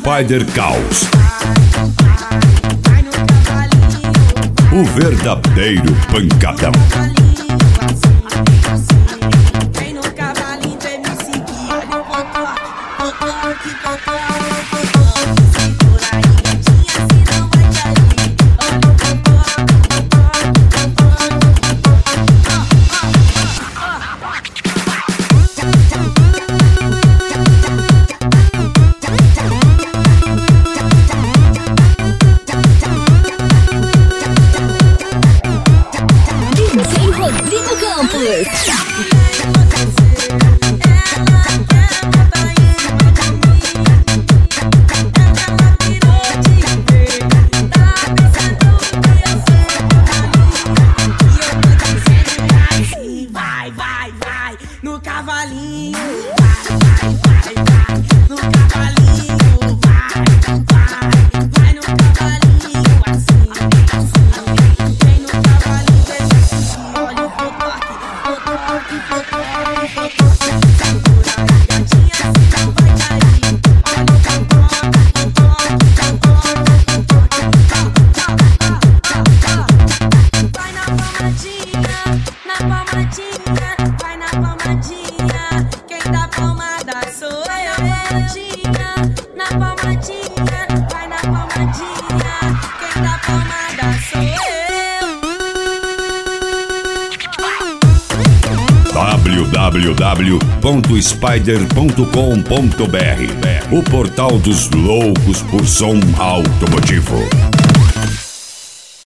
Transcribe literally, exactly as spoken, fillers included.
Spider Caos. O verdadeiro pancadão. Vem no cavalinho, vem me seguir. Olha o cocô, cocô, que cocô. Segura aí, gatinha, senão vai cair. Olha o cocô, D J Rodrigo Campos. vai, vai, vai, no cavalinho, vai, vai, vai, vai, no cavalinho, vai, vai, vai no cavalinho, assim, assim, vem no cavalinho, deixa assim, olha o toque, o toque, o toque, o toque, segura a gatinha, senão vai cair, olha o toque, o toque, o toque, o toque, vai na palmadinha, na palmadinha, vai na palmadinha, quem dá palmada sou eu, palmadinha, na palmadinha, vai na palmadinha, quem dá palmada sou eu. w w w ponto spider ponto com ponto b r, o portal dos loucos por som automotivo.